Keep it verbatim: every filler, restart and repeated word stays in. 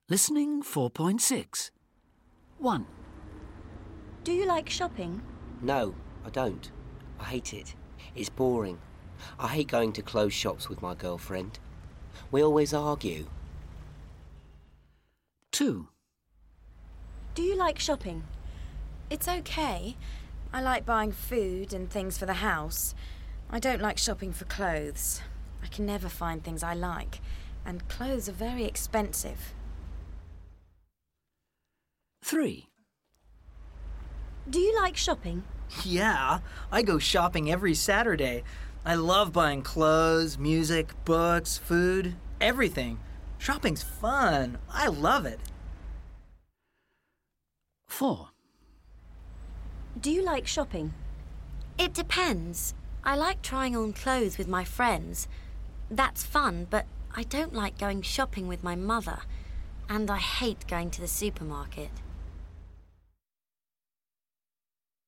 Listening four point six. one. Do you like shopping? No, I don't. I hate it. It's boring. I hate going to clothes shops with my girlfriend. We always argue. two. Do you like shopping? It's okay. I like buying food and things for the house. I don't like shopping for clothes. I can never find things I like, and clothes are very expensive. three. Do you like shopping? Yeah, I go shopping every Saturday. I love buying clothes, music, books, food, everything. Shopping's fun. I love it. four. Do you like shopping? It depends. I like trying on clothes with my friends. That's fun, but I don't like going shopping with my mother. And I hate going to the supermarket.